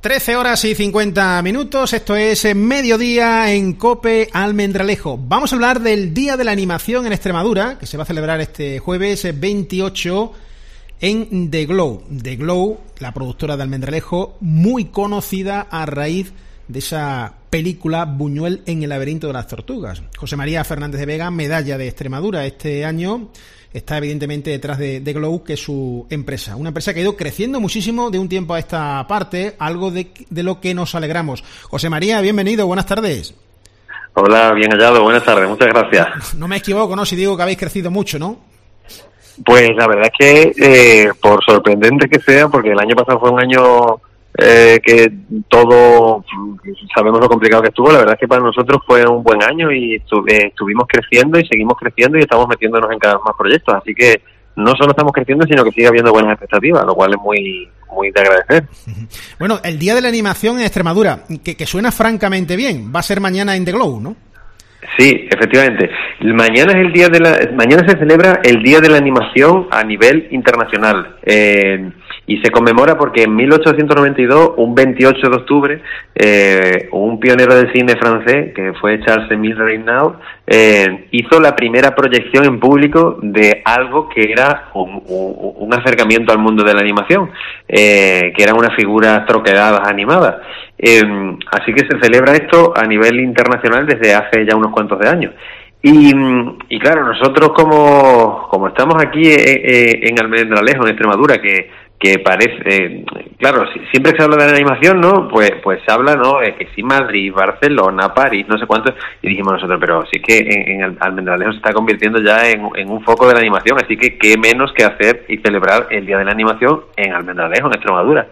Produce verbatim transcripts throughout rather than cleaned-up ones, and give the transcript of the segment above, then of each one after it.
trece horas y cincuenta minutos, esto es Mediodía en COPE Almendralejo. Vamos a hablar del Día de la Animación en Extremadura, que se va a celebrar este jueves veintiocho en The Glow. The Glow, la productora de Almendralejo, muy conocida a raíz de esa película Buñuel en el laberinto de las tortugas. José María Fernández de Vega, medalla de Extremadura este año, está evidentemente detrás de The Glow, que es su empresa. Una empresa que ha ido creciendo muchísimo de un tiempo a esta parte, algo de, de lo que nos alegramos. José María, bienvenido, buenas tardes. Hola, bien hallado, buenas tardes, muchas gracias. No me equivoco, ¿no? Si digo que habéis crecido mucho, ¿no? Pues la verdad es que, eh, por sorprendente que sea, porque el año pasado fue un año eh, que todo, sabemos lo complicado que estuvo, la verdad es que para nosotros fue un buen año y estu- eh, estuvimos creciendo y seguimos creciendo y estamos metiéndonos en cada vez más proyectos, así que no solo estamos creciendo, sino que sigue habiendo buenas expectativas, lo cual es muy muy de agradecer. Bueno, el Día de la Animación en Extremadura, que, que suena francamente bien, va a ser mañana en The Glow, ¿no? Sí, efectivamente. Mañana es el día de la, mañana se celebra el Día de la Animación a nivel internacional. Eh, y se conmemora porque en mil ochocientos noventa y dos, un veintiocho de octubre, eh, un pionero del cine francés, que fue Charles Émile Reynaud, eh, hizo la primera proyección en público de algo que era un, un, un acercamiento al mundo de la animación, eh, que eran unas figuras troqueladas animadas. Eh, así que se celebra esto a nivel internacional desde hace ya unos cuantos de años. Y, y claro, nosotros como, como estamos aquí en, en Almendralejo, en Extremadura, que que parece, eh, claro, si, siempre que se habla de la animación, ¿no? Pues pues se habla, ¿no? Eh, que sí, Madrid, Barcelona, París, no sé cuántos, y dijimos nosotros, pero sí que en, en Almendralejo se está convirtiendo ya en, en un foco de la animación, así que qué menos que hacer y celebrar el Día de la Animación en Almendralejo, en Extremadura.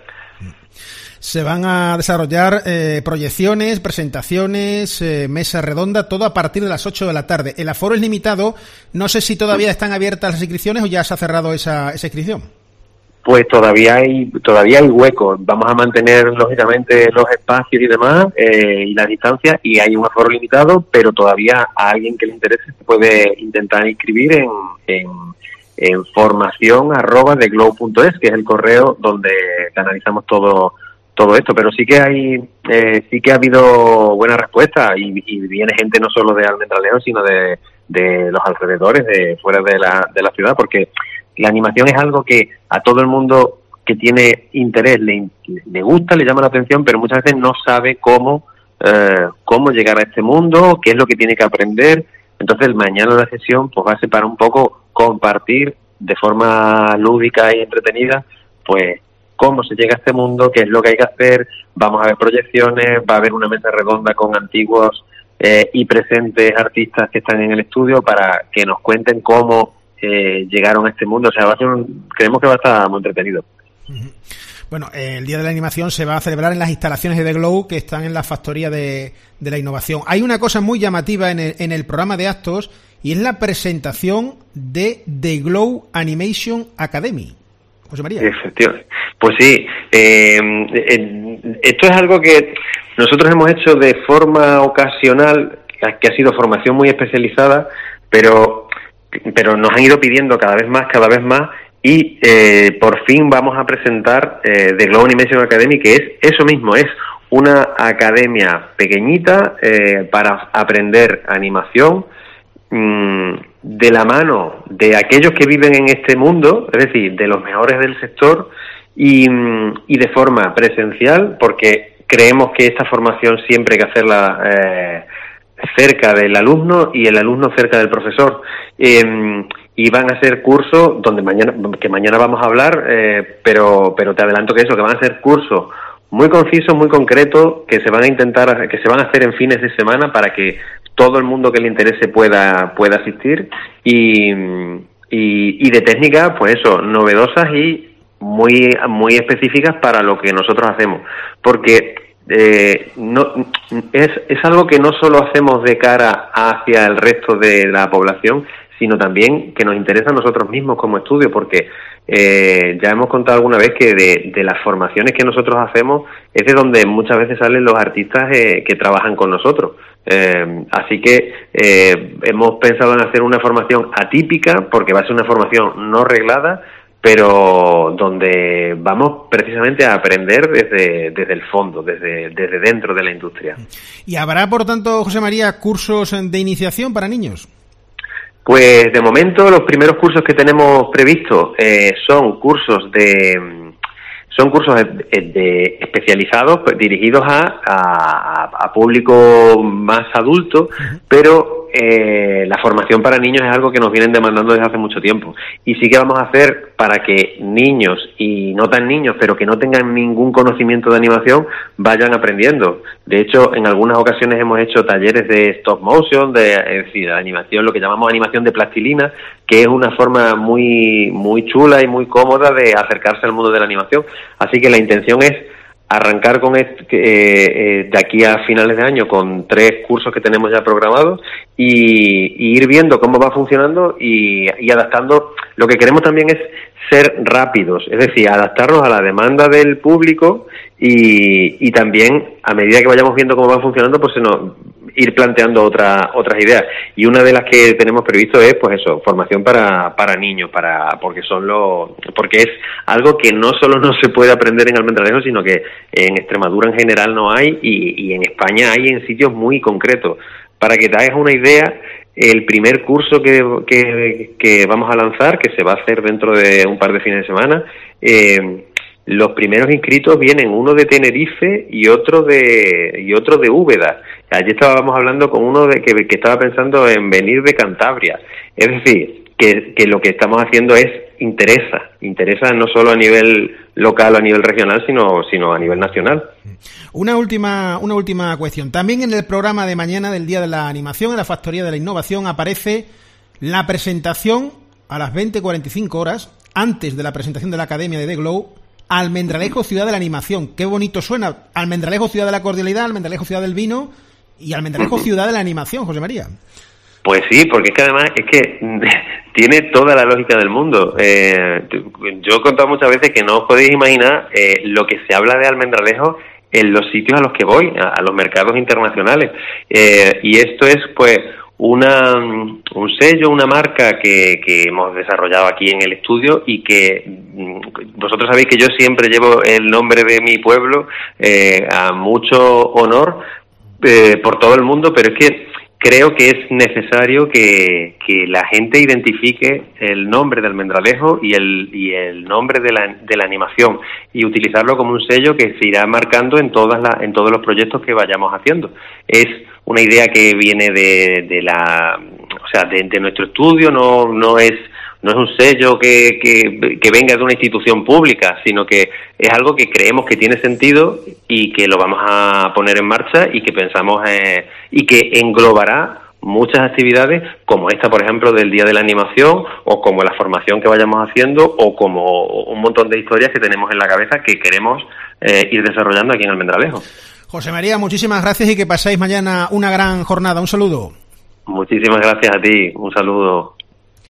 Se van a desarrollar eh, proyecciones, presentaciones, eh, mesa redonda, todo a partir de las ocho de la tarde. El aforo es limitado, no sé si todavía están abiertas las inscripciones o ya se ha cerrado esa, esa inscripción. Pues todavía hay todavía hay huecos. Vamos a mantener, lógicamente, los espacios y demás, eh, y las distancias, y hay un aforo limitado, pero todavía a alguien que le interese se puede intentar inscribir en, en, en formación arroba de glow punto es, que es el correo donde canalizamos todo todo esto. Pero sí que hay eh, sí que ha habido buena respuesta y, y viene gente no solo de Almendralejo, sino de, de los alrededores, de fuera de la de la ciudad, porque la animación es algo que a todo el mundo que tiene interés le, le gusta, le llama la atención, pero muchas veces no sabe cómo eh, cómo llegar a este mundo, qué es lo que tiene que aprender. Entonces, mañana la sesión pues va a ser para un poco compartir de forma lúdica y entretenida, pues cómo se llega a este mundo, qué es lo que hay que hacer. Vamos a ver proyecciones, va a haber una mesa redonda con antiguos eh, y presentes artistas que están en el estudio para que nos cuenten cómo Eh, llegaron a este mundo. O sea, va a ser un, creemos que va a estar muy entretenido. Bueno, eh, el Día de la Animación se va a celebrar en las instalaciones de The Glow, que están en la Factoría de, de la Innovación. Hay una cosa muy llamativa en el, en el programa de actos, y es la presentación de The Glow Animation Academy. José María. Efectivamente. Pues sí, eh, eh, esto es algo que nosotros hemos hecho de forma ocasional, que ha sido formación muy especializada, pero pero nos han ido pidiendo cada vez más, cada vez más, y eh, por fin vamos a presentar eh, The Glow Animation Academy, que es eso mismo, es una academia pequeñita eh, para aprender animación mmm, de la mano de aquellos que viven en este mundo, es decir, de los mejores del sector, y, y de forma presencial, porque creemos que esta formación siempre hay que hacerla eh, cerca del alumno y el alumno cerca del profesor. Eh, y van a ser cursos donde mañana, que mañana vamos a hablar, eh, pero pero te adelanto que eso, que van a ser cursos muy concisos, muy concretos, que se van a intentar, que se van a hacer en fines de semana para que todo el mundo que le interese pueda pueda asistir, y y, y de técnicas, pues eso, novedosas y muy muy específicas para lo que nosotros hacemos, porque Eh, no es, es algo que no solo hacemos de cara hacia el resto de la población, sino también que nos interesa a nosotros mismos como estudio, porque eh, ya hemos contado alguna vez que de, de las formaciones que nosotros hacemos es de donde muchas veces salen los artistas eh, que trabajan con nosotros. Eh, así que eh, hemos pensado en hacer una formación atípica, porque va a ser una formación no reglada, pero donde vamos precisamente a aprender desde, desde el fondo, desde, desde dentro de la industria. ¿Y habrá, por tanto, José María, cursos de iniciación para niños? Pues de momento los primeros cursos que tenemos previstos eh, son cursos de son cursos de, de especializados pues, dirigidos a, a, a público más adulto, uh-huh. pero eh, la formación para niños es algo que nos vienen demandando desde hace mucho tiempo y sí que vamos a hacer para que niños y no tan niños, pero que no tengan ningún conocimiento de animación, vayan aprendiendo. De hecho, en algunas ocasiones hemos hecho talleres de stop motion, de, es decir, de animación, lo que llamamos animación de plastilina, que es una forma muy muy chula y muy cómoda de acercarse al mundo de la animación. Así que la intención es arrancar con este, eh, eh, de aquí a finales de año con tres cursos que tenemos ya programados y, y ir viendo cómo va funcionando y, y adaptando. Lo que queremos también es ser rápidos, es decir, adaptarnos a la demanda del público y, y también a medida que vayamos viendo cómo va funcionando, pues se nos ir planteando otras otras ideas. Y una de las que tenemos previsto es, pues eso, formación para para niños, para porque son los porque es algo que no solo no se puede aprender en Almendralejo, sino que en Extremadura en general no hay y, y en España hay en sitios muy concretos. Para que te hagas una idea, el primer curso que, que, que vamos a lanzar, que se va a hacer dentro de un par de fines de semana, eh, los primeros inscritos vienen uno de Tenerife y otro de y otro de Úbeda. Allí estábamos hablando con uno de que, que estaba pensando en venir de Cantabria. Es decir, que, que lo que estamos haciendo es interesa, interesa no solo a nivel local o a nivel regional, sino sino a nivel nacional. Una última una última cuestión. También en el programa de mañana del Día de la Animación, en la Factoría de la Innovación, aparece la presentación a las veinte cuarenta y cinco horas, antes de la presentación de la Academia de The Glow, Almendralejo, Ciudad de la Animación. Qué bonito suena. Almendralejo, Ciudad de la Cordialidad, Almendralejo, Ciudad del Vino y Almendralejo, Ciudad de la Animación, José María. Pues sí, porque es que además es que tiene toda la lógica del mundo. Eh, yo he contado muchas veces que no os podéis imaginar eh, lo que se habla de Almendralejo en los sitios a los que voy, a, a los mercados internacionales. Eh, y esto es, pues, una un sello, una marca que, que hemos desarrollado aquí en el estudio y que vosotros sabéis que yo siempre llevo el nombre de mi pueblo eh, a mucho honor eh, por todo el mundo, pero es que creo que es necesario que, que la gente identifique el nombre de Almendralejo y el y el nombre de la, de la animación y utilizarlo como un sello que se irá marcando en todas las en todos los proyectos que vayamos haciendo. Es una idea que viene de, de la o sea de, de nuestro estudio, no no es no es un sello que, que, que venga de una institución pública, sino que es algo que creemos que tiene sentido y que lo vamos a poner en marcha y que pensamos eh, y que englobará muchas actividades como esta, por ejemplo, del Día de la Animación, o como la formación que vayamos haciendo, o como un montón de historias que tenemos en la cabeza que queremos eh, ir desarrollando aquí en Almendralejo. José María, muchísimas gracias y que pasáis mañana una gran jornada. Un saludo. Muchísimas gracias a ti. Un saludo.